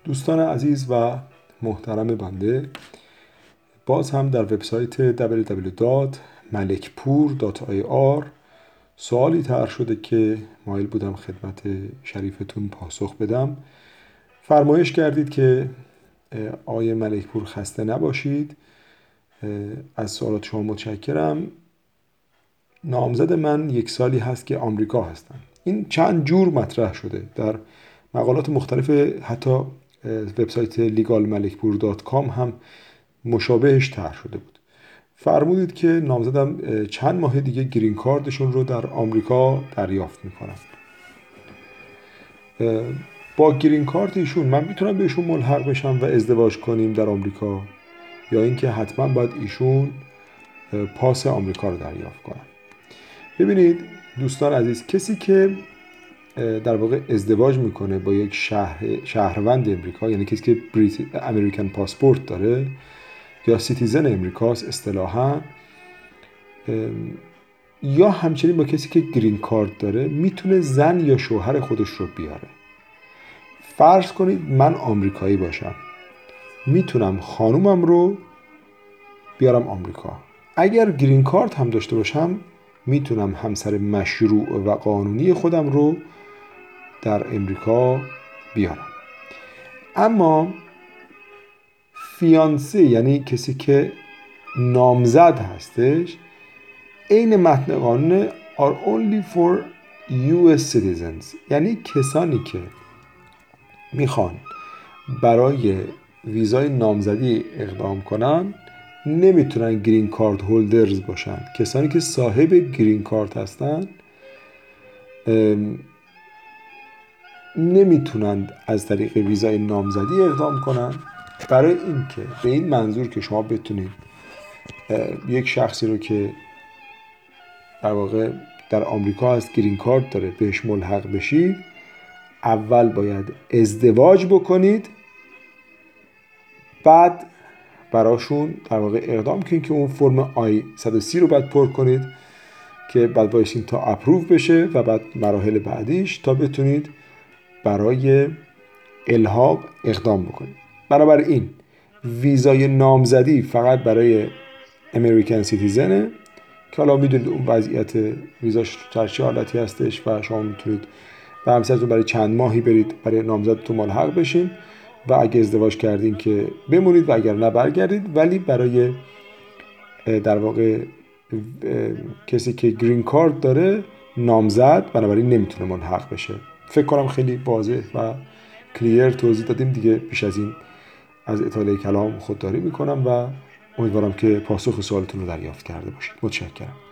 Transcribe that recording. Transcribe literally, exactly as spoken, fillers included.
دوستان عزیز و محترم بنده، باز هم در وبسایت دبلیو دبلیو دبلیو دات ملکپور دات آی آر سوالی طرح شده که مایل بودم خدمت شریفتون پاسخ بدم. فرمایش کردید که آقای ملکپور خسته نباشید، از سوالات شما متشکرم. نامزد من یک سالی هست که آمریکا هستن. این چند جور مطرح شده در مقالات مختلف، حتی وبسایت لیگال ملکپور دات کام هم مشابهش طرح شده بود. فرمودید که نامزدم چند ماه دیگه گرین کاردشون رو در آمریکا دریافت میکنن. با گرین کارت ایشون من میتونم بهشون ملحق بشم و ازدواج کنیم در آمریکا، یا اینکه حتما باید ایشون پاس آمریکا رو دریافت کنن؟ ببینید دوستان عزیز، کسی که در واقع ازدواج میکنه با یک شهر شهروند امریکا، یعنی کسی که بریت امریکن پاسپورت داره یا سیتیزن امریکاست اصطلاحاً، یا همچنین با کسی که گرین کارت داره، میتونه زن یا شوهر خودش رو بیاره. فرض کنید من آمریکایی باشم، میتونم خانومم رو بیارم آمریکا. اگر گرین کارت هم داشته باشم، میتونم همسر مشروع و قانونی خودم رو در امریکا بیارم. اما فیانسه، یعنی کسی که نامزد هستش، عین متن قانون are only for یو اس citizens، یعنی کسانی که میخوان برای ویزای نامزدی اقدام کنن نمیتونن گرین کارت هولدرز باشن. کسانی که صاحب گرین کارت هستن نمیتونن از طریق ویزای نامزدی اقدام کنن، برای اینکه به این منظور که شما بتونید یک شخصی رو که در واقع در آمریکا هست، گرین کارت داره، بهش ملحق بشید، اول باید ازدواج بکنید، بعد براشون در واقع اقدام کنید که اون فرم آی صد و سی رو باید پر کنید که بعد بایستین تا اپروو بشه و بعد مراحل بعدیش تا بتونید برای الحاق اقدام بکنید. بنابراین ویزای نامزدی فقط برای امریکن سیتیزنه که حالا میدونید اون وضعیت ویزاش در چه حالتی هستش و شما میتونید به همسرتون برای چند ماهی برید برای نامزدتون ملحق بشین و اگه ازدواج کردین که بمونید و اگر نه برگردید. ولی برای در واقع کسی که گرین کارت داره نامزد، بنابراین نمیتونه ملحق بشه. فکر کنم خیلی واضح و کلیر توضیح دادیم دیگه. بیش از این از اطاله کلام خودداری میکنم و امیدوارم که پاسخ سوالتون رو دریافت کرده باشید. متشکرم.